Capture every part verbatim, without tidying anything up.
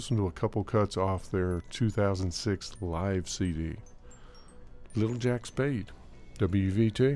Listen to a couple cuts off their two thousand six live C D. Little Jack Spade, W V T.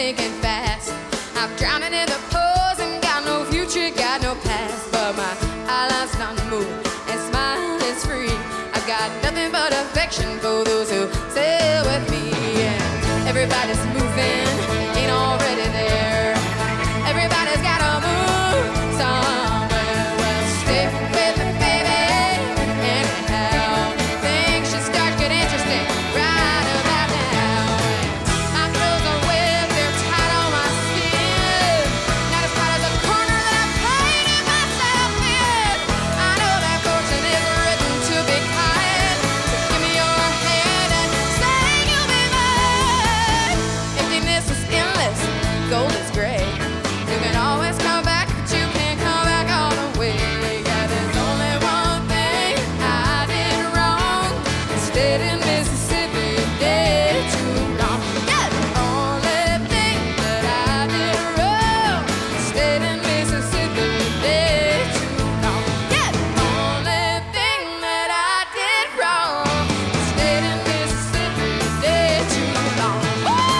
sinking fast. I'm drowning in the pose and got no future, got no past. But my eyelids not move and smile is free. I've got nothing but affection for those who sail with me. And everybody's moving, ain't already there. Everybody's gotta move somewhere. Well, stick with it, baby. Anyhow, things should start getting interesting right about now. My clothes are wet, they're tight on my skin. Not as tight as a corner that I painted myself in. I know that fortune is written to be kind. So give me your hand and say you'll be mine. Emptiness is endless, gold is gray. You can always come back, but you can't come back all the way. Yeah, there's only one thing I did wrong. I stayed in Mississippi day too long. Yeah, the only thing that I did wrong. I stayed in Mississippi day too long. Yeah, the only thing that I did wrong. I stayed in Mississippi day too long. Woo!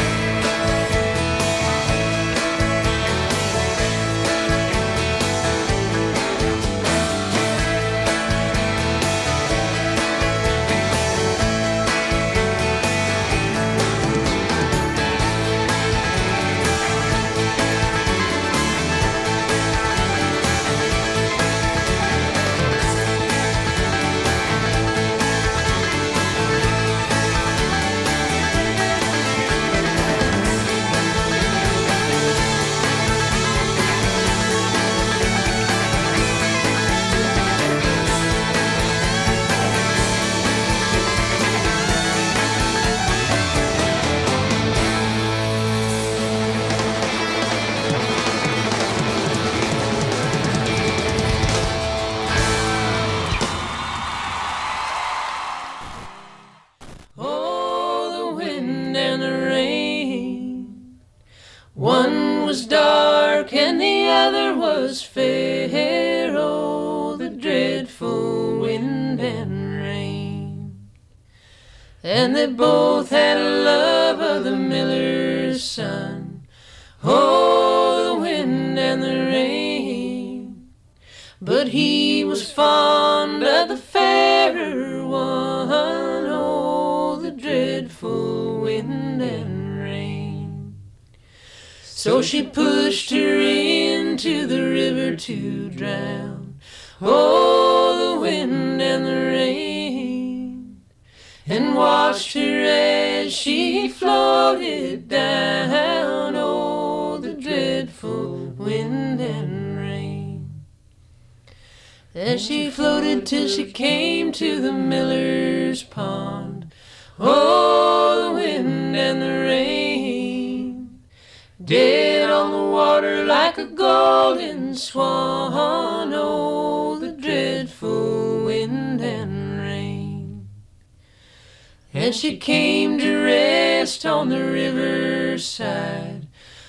Oh, the wind and the rain. One was dark and the other was fair. Oh, the dreadful wind and rain. And they both had a love of the miller's son. Oh, the wind and the rain. But he was fond of the fairer one. Oh, the dreadful wind and rain. So she pushed her into the river to drown. Oh, the wind and the rain. And watched her as she floated down. Oh, the dreadful wind and rain. As she floated till she came to the miller's pond. Oh, the wind and the rain. Dead on the water like a golden swan. Oh, the dreadful wind and rain. And she came to rest on the riverside.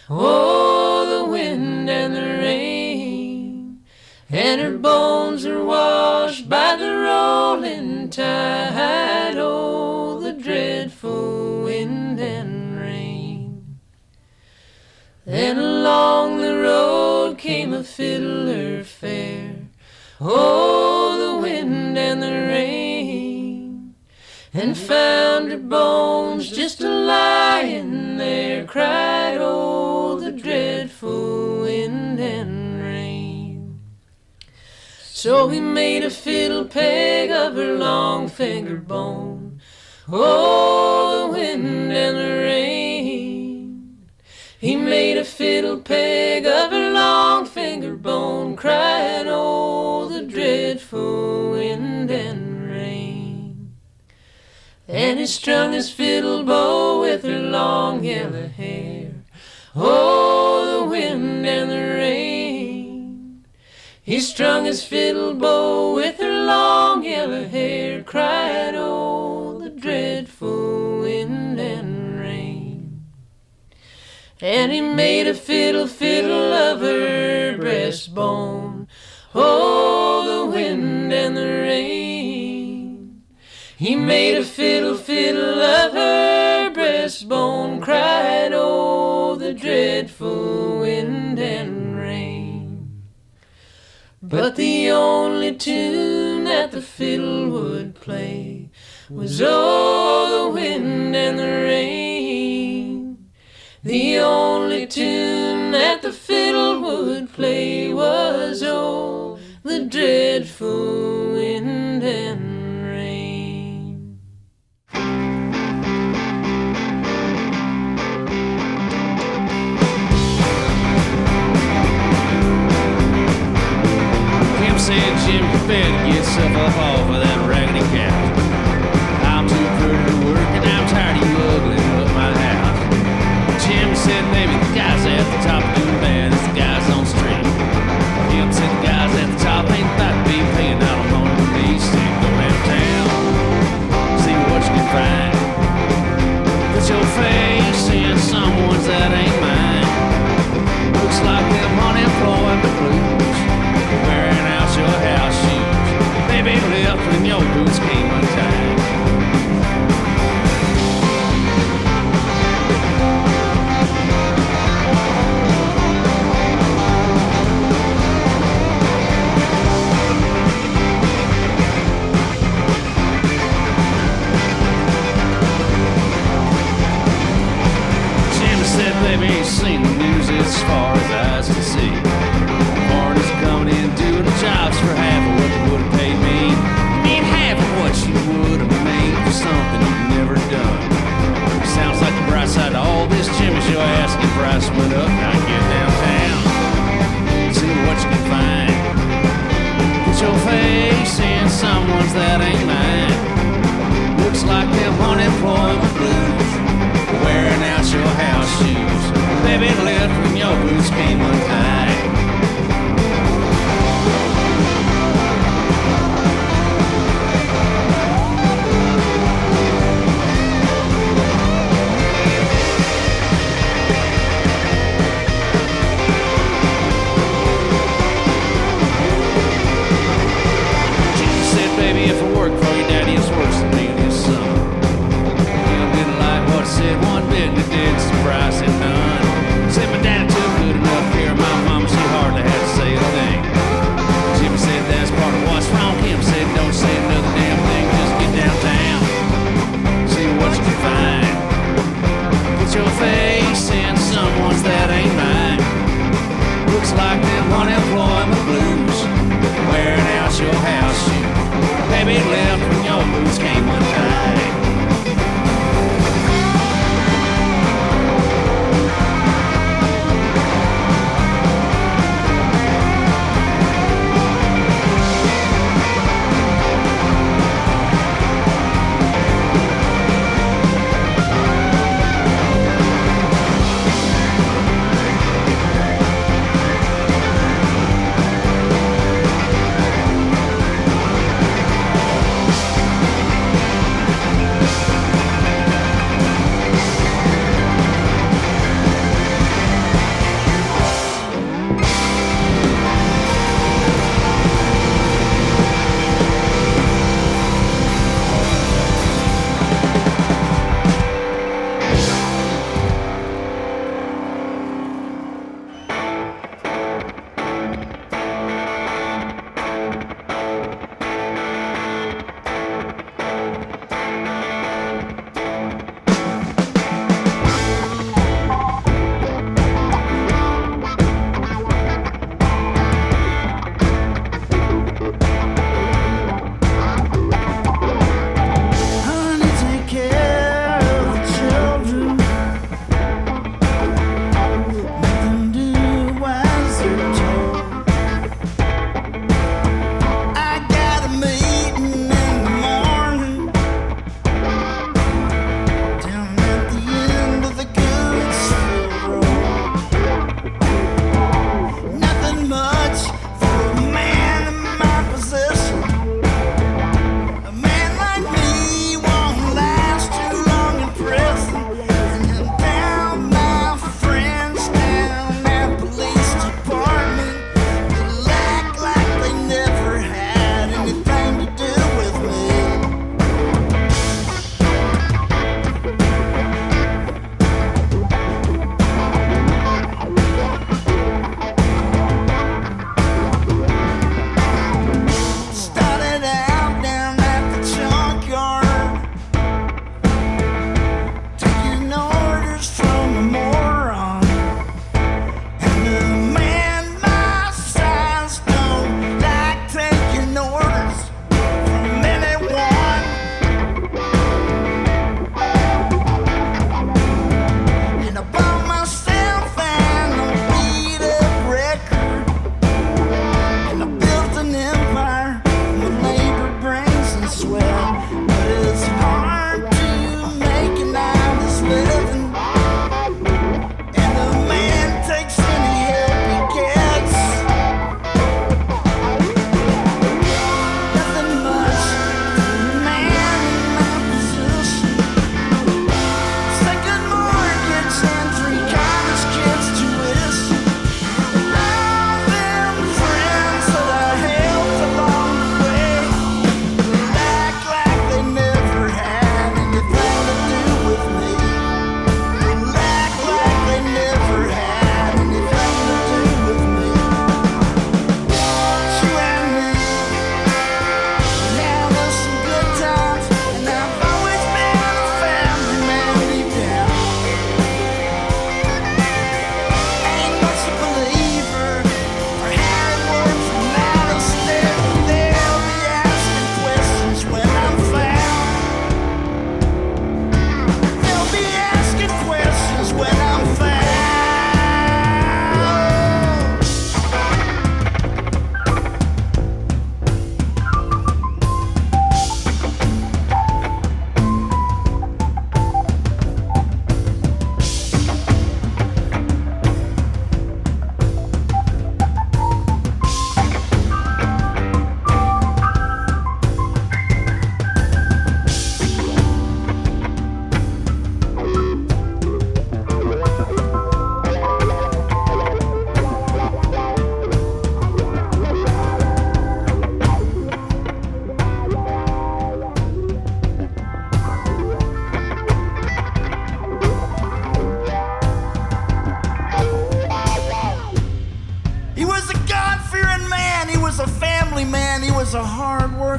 Oh, the wind and the rain. And her bones are washed by the rolling tide. Oh, the dreadful wind and rain. Then along the road came a fiddler fair. Oh, the wind and the rain. And found her bones just a-lying there. Cried, oh, the dreadful wind and rain. So he made a fiddle peg of her long finger bone. Oh, the wind and the rain. He made a fiddle peg of her long finger bone. Cried, oh, the dreadful wind and rain. And he strung his fiddle bow with her long yellow hair. Oh, the wind and the rain. He strung his fiddle bow with her long yellow hair. Cried, oh, the dreadful wind and rain. And he made a fiddle fiddle of her breastbone. Oh, the wind and the rain. He made a fiddle fiddle of her breastbone. Cried, oh, dreadful wind and rain. But the only tune that the fiddle would play was oh, the wind and the rain. The only tune that the fiddle would play was oh, the dreadful wind and rain. Kim said, Jim, you better get yourself up off of that raggedy couch. I'm too pretty to work and I'm tired of you ugling up my house. Jim said, maybe the guys at the top are doing bad as the guys on the street. Kim said, the guys at the top ain't about to be paying out on money with me. Said, go downtown, see what you can find. Put your face in someone's that ain't mine. Looks like them unemployment blues, wearing out your house shoes. Baby left when your boots came untied. Baby, ain't seen the news as far as eyes can see. Foreigners coming in doing the jobs for half of what they would have paid me. I mean, half of what you would have made for something you've never done. Sounds like the bright side of all this, Jim, is your asking price went up. Now get downtown, see what you can find. Put your face in someone's that ain't mine. Looks like them unemployment blues, wearing out your house shoes. Baby left when your boots came untied. She said, baby, if I work for you, daddy, it's worse than me and his son. Said one bit and it didn't surprise him none. Said my dad took good enough care of my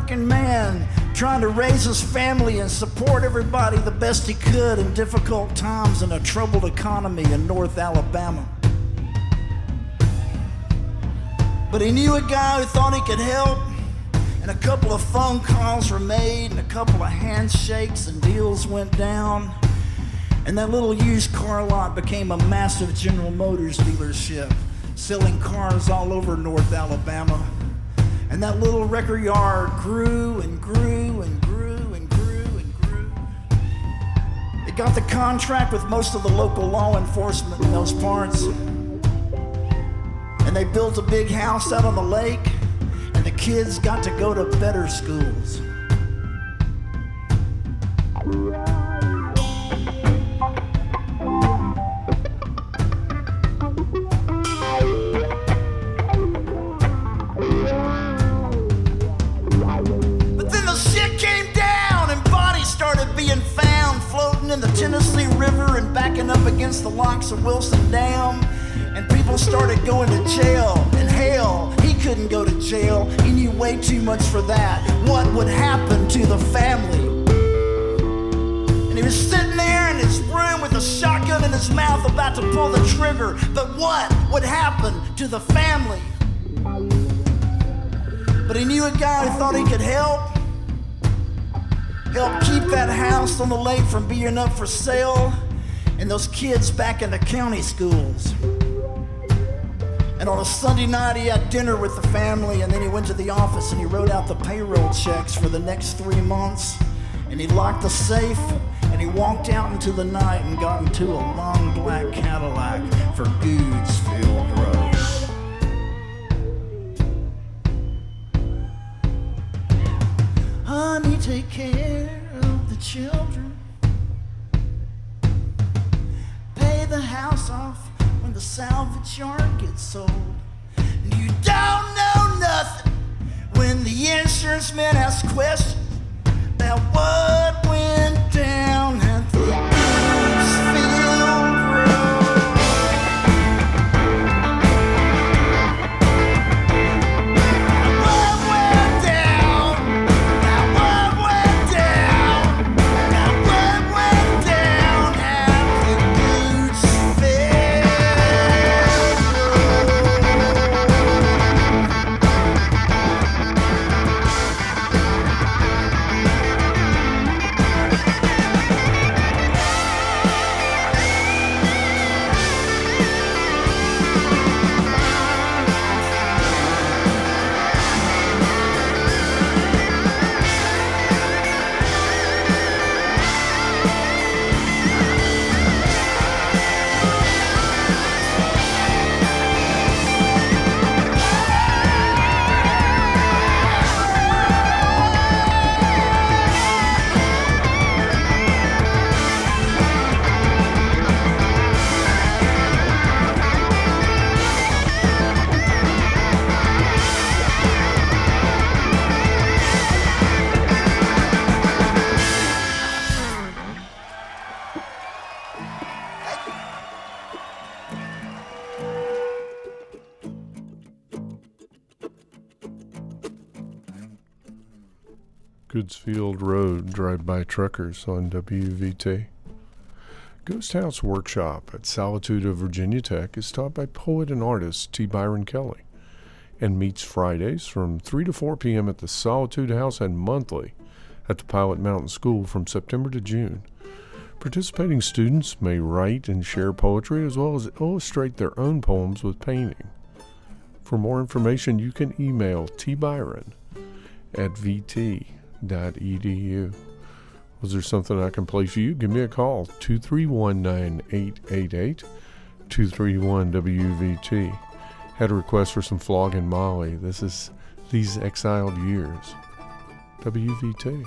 working man trying to raise his family and support everybody the best he could in difficult times in a troubled economy in North Alabama. But he knew a guy who thought he could help, and a couple of phone calls were made and a couple of handshakes and deals went down, and that little used car lot became a massive General Motors dealership, selling cars all over North Alabama. And that little record yard grew and grew and grew and grew and grew. It got the contract with most of the local law enforcement in those parts. And they built a big house out on the lake, and the kids got to go to better schools. In the Tennessee River and backing up against the locks of Wilson Dam, and people started going to jail. And hell, he couldn't go to jail. He knew way too much for that. What would happen to the family? And he was sitting there in his room with a shotgun in his mouth about to pull the trigger. But what would happen to the family? But he knew a guy who thought he could help. Help keep that house on the lake from being up for sale and those kids back in the county schools. And on a Sunday night, he had dinner with the family, and then he went to the office and he wrote out the payroll checks for the next three months. And he locked the safe, and he walked out into the night and got into a long black Cadillac for Goodsfield Road. Honey, take care of the children. Pay the house off when the salvage yard gets sold. And you don't know nothing when the insurance man asks questions about what went down at the Goodsfield Road. Goodsfield Road, Drive-By Truckers on W V T. Ghost House Workshop at Solitude of Virginia Tech is taught by poet and artist T. Byron Kelly and meets Fridays from three to four p.m. at the Solitude House and monthly at the Pilot Mountain School from September to June. Participating students may write and share poetry as well as illustrate their own poems with painting. For more information, you can email tbyron at v t dot e d u. Was there something I can play for you? Give me a call, two three one, nine eight eight eight, two three one W V T. Had a request for some Flogging Molly. This is These Exiled Years. W V T.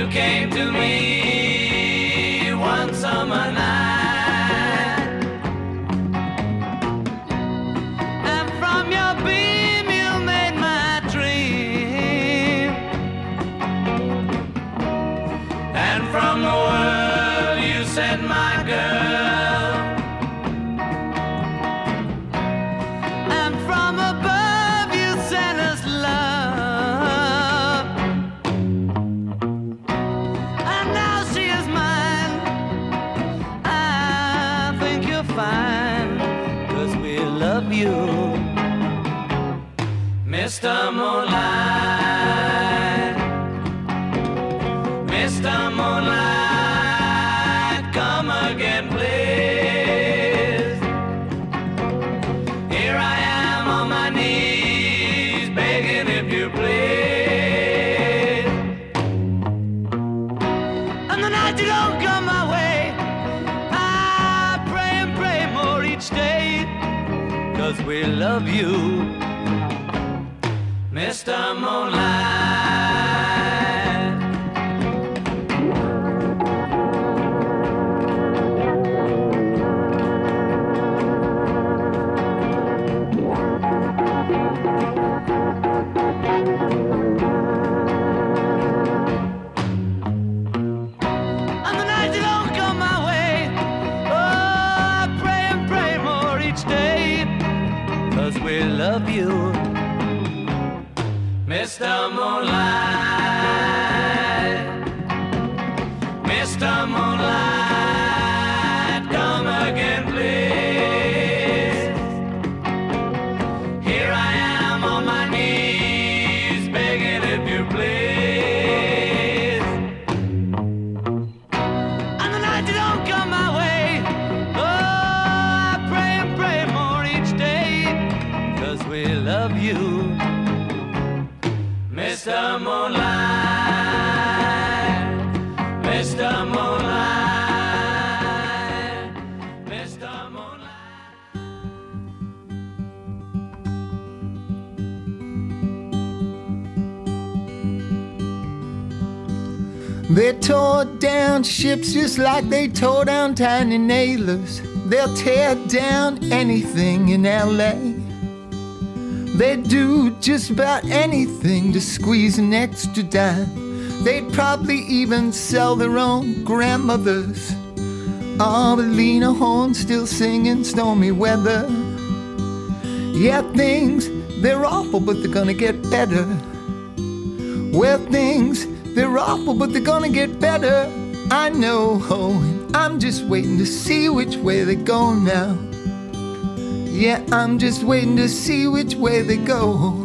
You came to me one summer night, and from your beam you made my dream, and from the world you said, my girl, and from above you sent us love, and now she is mine. I think you're fine, 'cause we love you, Mister Moonlight, Mister Moonlight, come again, please. Here I am on my knees, begging if you please. And the night you don't come my way, I pray and pray more each day, 'cause we love you, Mister Moonlight. And the night you don't come my way, oh, I pray and pray more each day, 'cause we love you, Mister Moonlight, Mister Moonlight, come again, please. Here I am on my knees, begging if you please. And the night you don't come my way, oh, I pray and pray more each day, 'cause we love you, Mister Moonlight, Mister Moonlight, Mister Moonlight. They tore down ships just like they tore down tiny nailers. They'll tear down anything in L A. They'd do just about anything to squeeze an extra dime. They'd probably even sell their own grandmothers. Oh, but Lena Horne's still singing Stormy Weather. Yeah, things, they're awful, but they're gonna get better. Well, things, they're awful, but they're gonna get better. I know, oh, and I'm just waiting to see which way they go now. Yeah, I'm just waiting to see which way they go.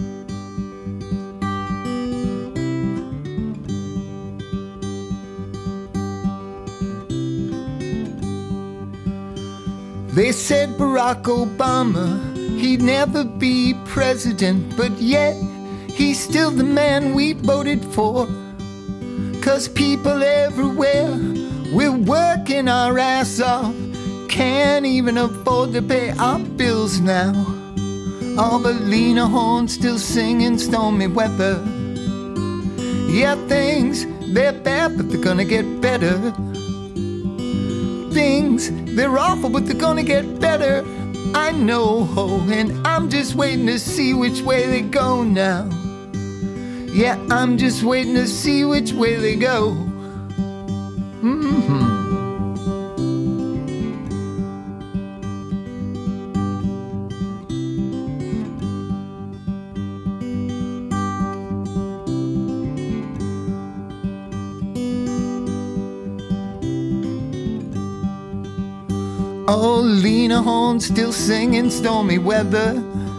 They said Barack Obama, he'd never be president, but yet he's still the man we voted for. 'Cause people everywhere, we're working our ass off, can't even afford to pay our bills now. Oh, but Lena Horne's still singing Stormy Weather. Yeah, things, they're bad, but they're gonna get better. Things, they're awful, but they're gonna get better. I know, oh, and I'm just waiting to see which way they go now. Yeah, I'm just waiting to see which way they go. Mm-hmm. Oh, Lena Horne's still singing Stormy Weather.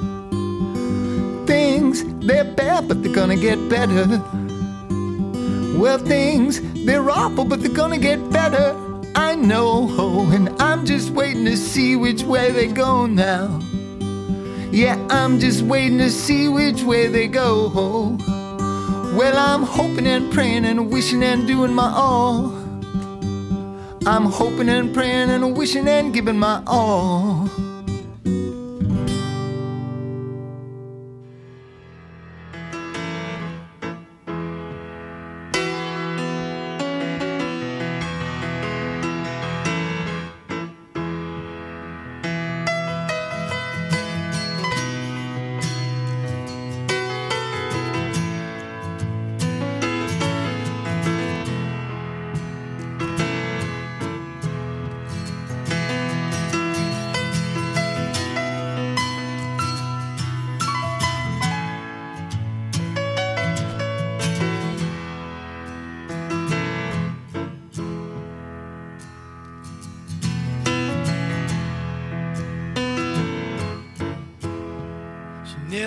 Things, they're bad, but they're gonna get better. Well, things, they're awful, but they're gonna get better. I know, oh, and I'm just waiting to see which way they go now. Yeah, I'm just waiting to see which way they go. Well, I'm hoping and praying and wishing and doing my all. I'm hoping and praying and wishing and giving my all.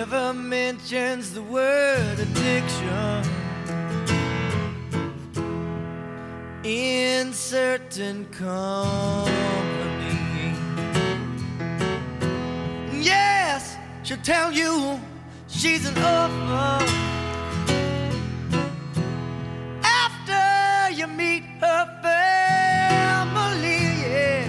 never mentions the word addiction in certain company. Yes, she'll tell you she's an orphan after you meet her family. Yeah.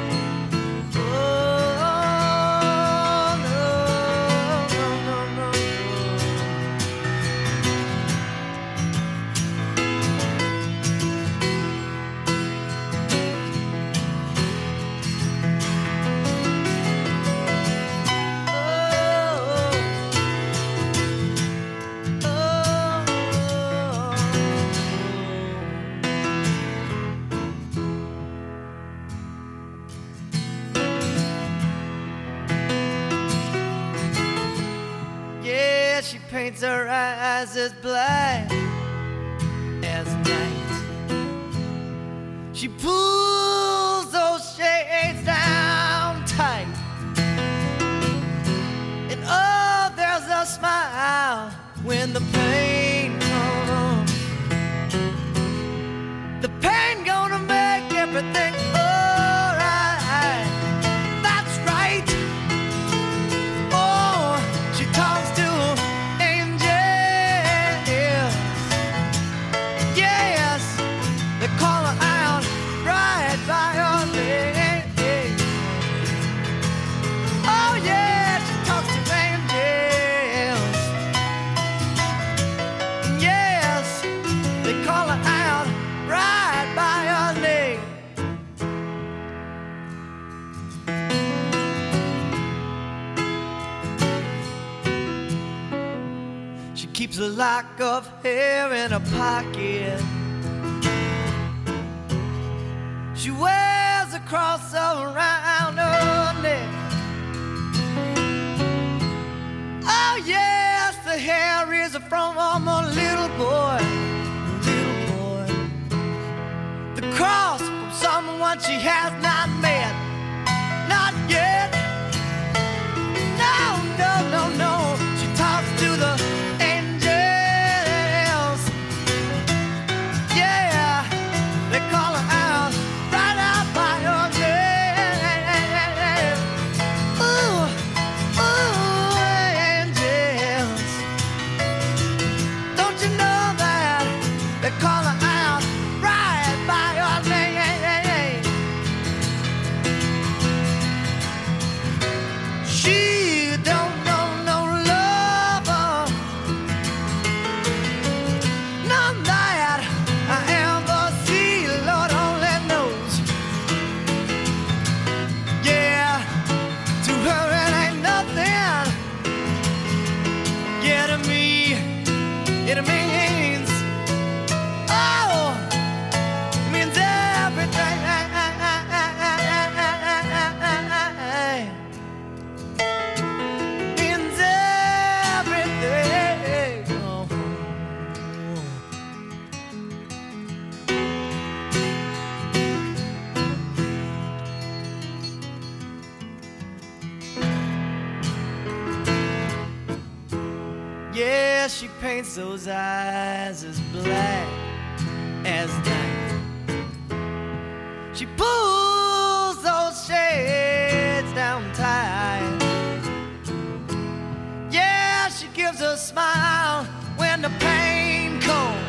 Paints her eyes as black as night. She pulls those shades down tight, and oh, there's a smile when the pain comes. The pain gonna make everything alright. That's right. Oh, she talks to call her out right by her name. Oh yeah, she talks to angels. Yes, they call her out right by her name. She keeps a lock of hair in her pocket. She wears a cross around her neck. Oh yes, the hair is from a little boy, little boy. The cross from someone she has not met, not yet. No, no, no, no. She talks to the angels. Yeah, they call her out. Call her out right by her name. She don't know no lover, none that I ever see. Lord only knows. Yeah, to her it ain't nothing. Yeah, to me it means. Oh, it means everything. Means everything. Oh. Yeah, she paints those eyes as black as night. She pulls those shades down tight. Yeah, she gives a smile when the pain comes.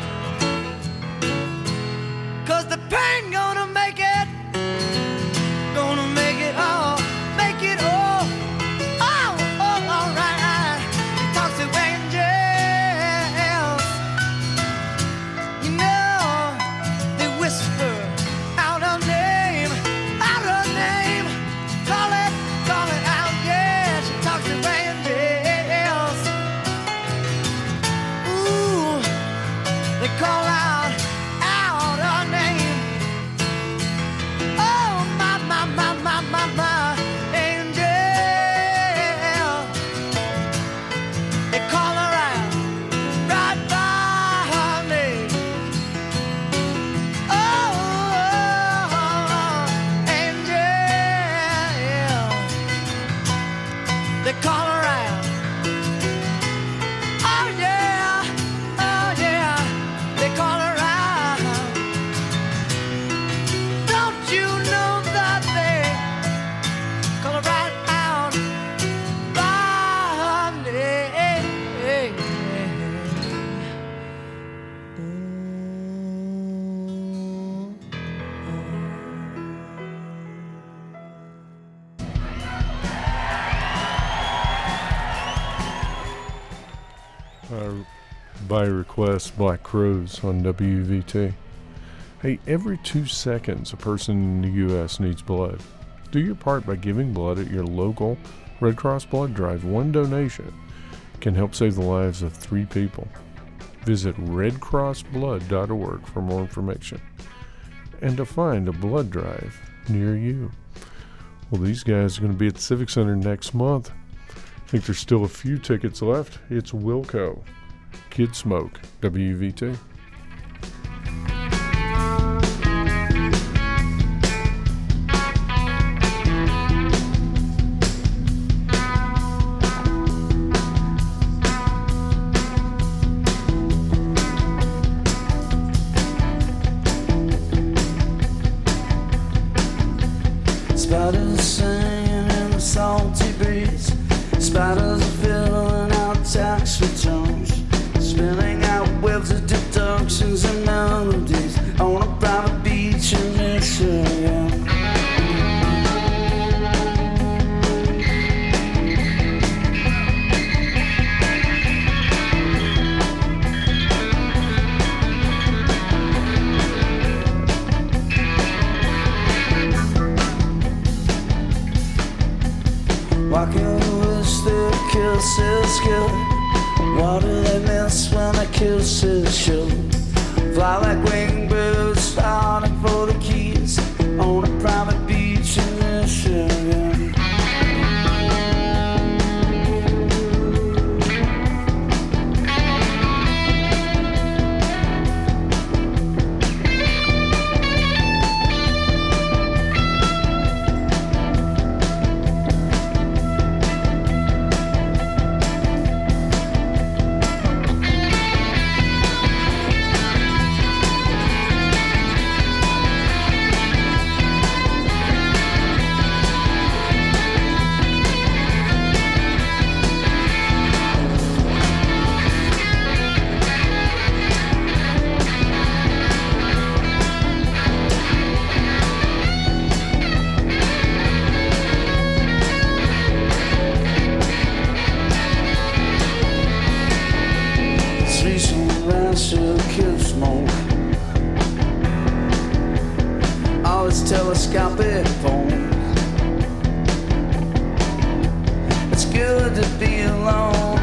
'Cause the pain gonna make it, gonna make it all, make it all. Oh, oh, all right. She talks to angels. You know, they whisper out her name, out her name. Call it, call it out, yeah. She talks to angels. Ooh, they call out, out her name. Oh, my, my, my, my, my, my angel. They call her out right by her name. Oh, angel. They call her out by request, Black Crowes on W V T. Hey, every two seconds a person in the U S needs blood. Do your part by giving blood at your local Red Cross blood drive. One donation can help save the lives of three people. Visit red cross blood dot org for more information and to find a blood drive near you. Well, these guys are going to be at the Civic Center next month. I think there's still a few tickets left. It's Wilco, Kid Smoke, W V T. Spiders singing in the salty breeze. Spiders are filling out tax returns, spinning out webs of deductions and melodies on a private beach in Michigan. Why can't we wish their kisses good? What do they miss when the kisses show? Fly like winged birds, starting for the keys on a private beach in Michigan. Telescopic phones. It's good to be alone.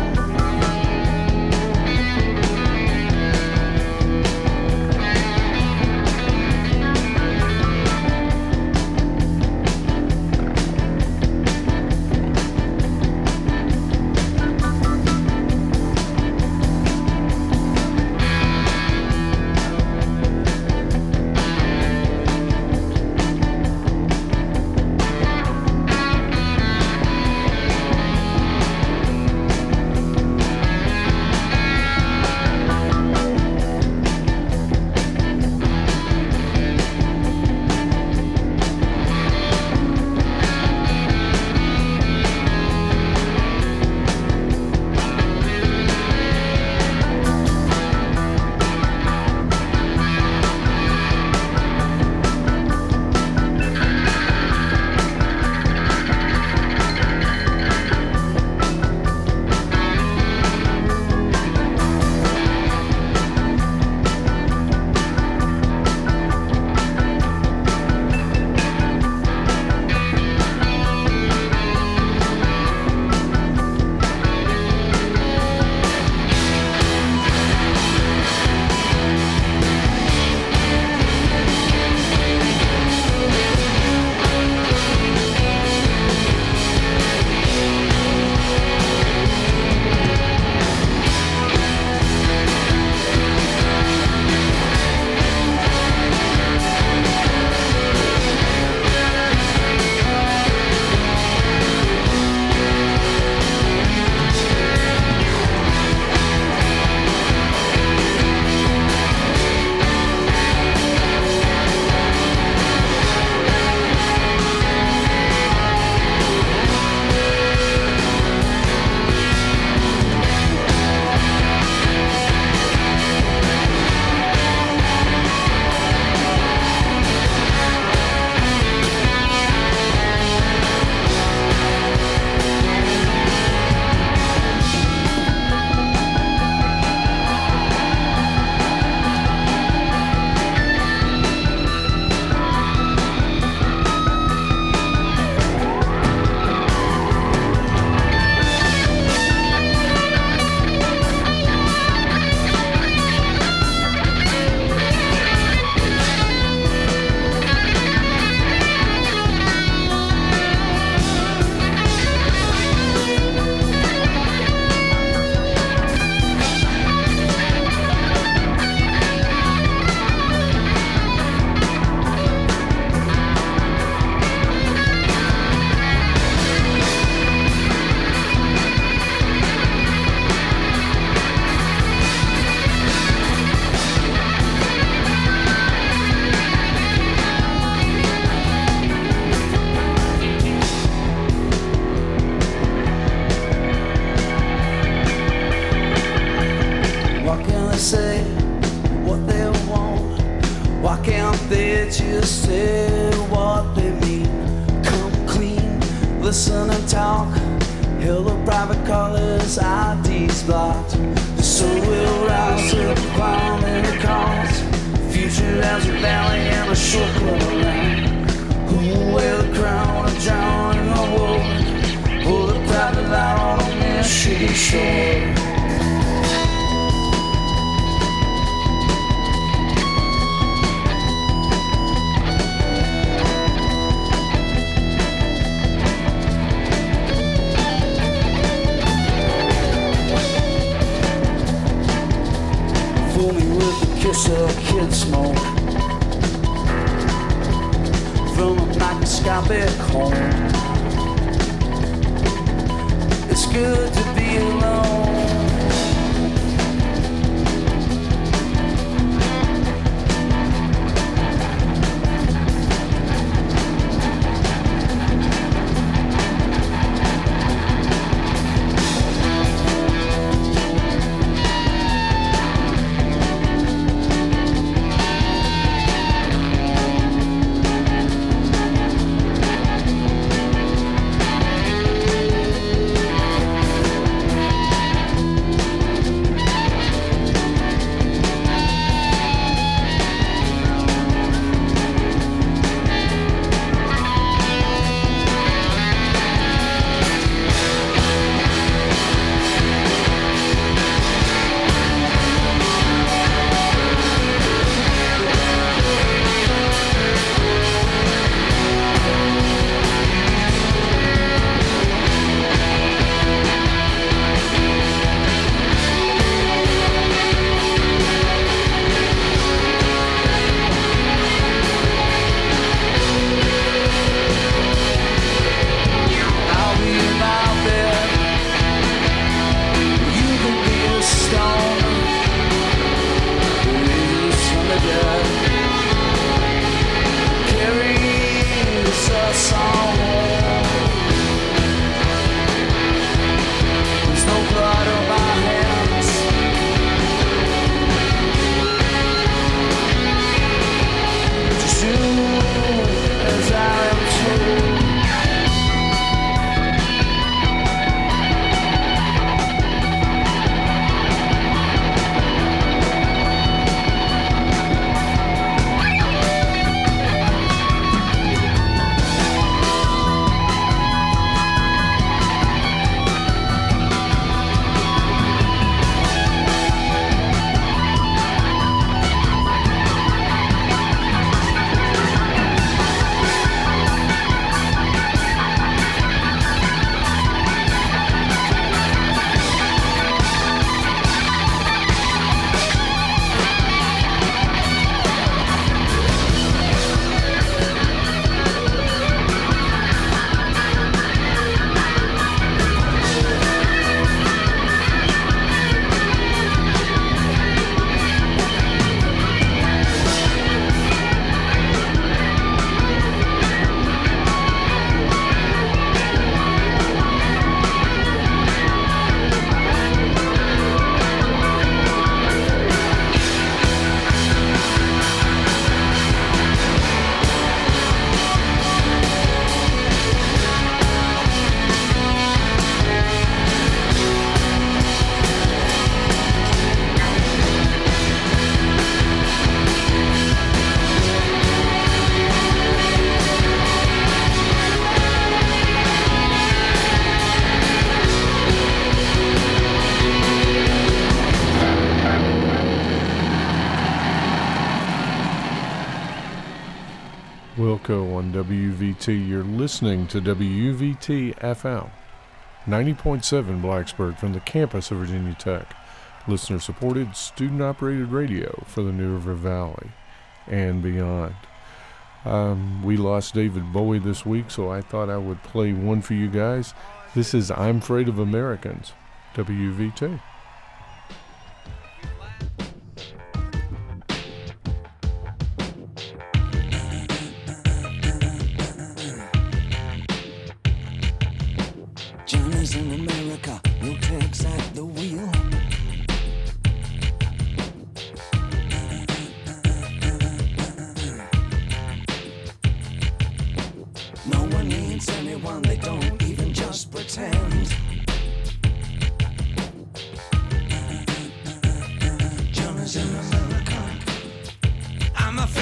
get you to say what they mean. Come clean, listen and talk. Hail the private callers, I Ds blocked. So we'll rise up, climb in the cars. Future has a valley and a short club around. Who will wear the crown and drown in the war? Pull the private light on their shitty shore. Kiss a kid smoke from a microscopic home. It's good to be alone. Wilco on W V T. You're listening to W V T F M, ninety point seven Blacksburg from the campus of Virginia Tech. Listener-supported, student-operated radio for the New River Valley and beyond. Um, we lost David Bowie this week, so I thought I would play one for you guys. This is I'm Afraid of Americans, W V T. Johnny's in America, no tax at the wheel.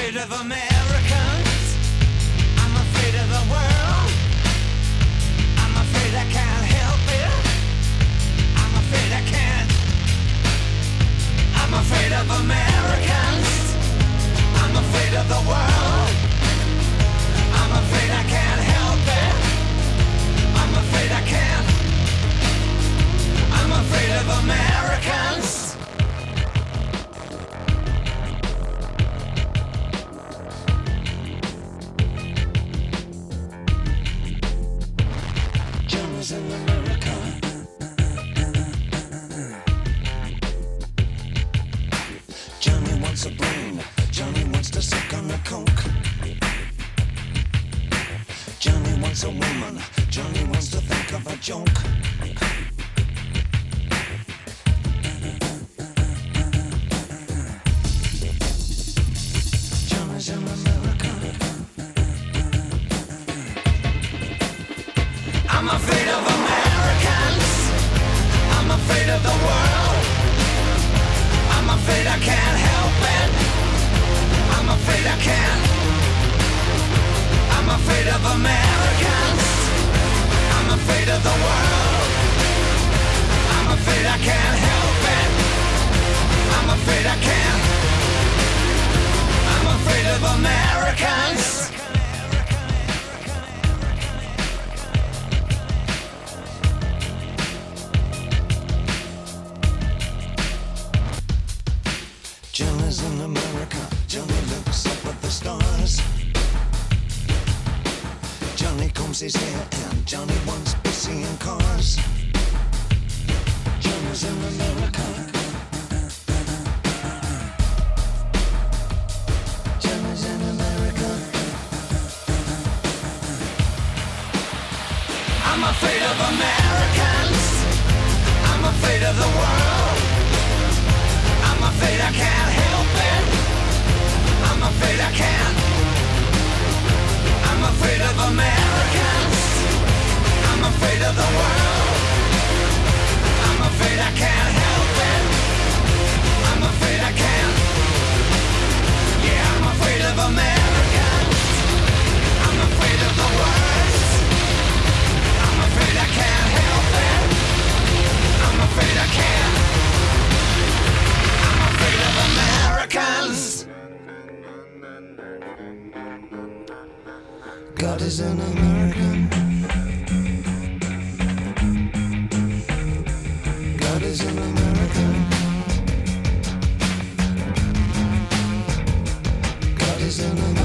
afraid of Americans. I'm afraid of the world. I'm afraid I can't help it. I'm afraid I can't. I'm afraid of Americans. I'm afraid of the world. I'm afraid I can't help it. I'm afraid I can't. I'm afraid of Americans. Johnny's in America. Johnny wants a brain. Johnny wants to suck on the coke. Johnny wants a woman. Johnny wants to think of a joke. Johnny's in America. I'm afraid of Americans. I'm afraid of the world. I'm afraid I can't help it. I'm afraid I can't. I'm afraid of Americans. I'm afraid of the world. I'm afraid I can't help it. I'm afraid I can't. I'm afraid of Americans. Johnny's in America. Johnny looks up at the stars. Johnny combs his hair and Johnny wants to be seeing cars. Johnny's in America. Johnny's in America. I'm afraid of Americans. I'm afraid of the world. I'm afraid I can't help it. I'm afraid I can't. I'm afraid of Americans. I'm afraid of the world. I'm afraid I can't help it. I'm afraid I can't. Yeah, I'm afraid of Americans. I'm afraid of the words. I'm afraid I can't help it. I'm afraid I can't. I'm afraid of Americans. God is an American. God is an American. God is an American.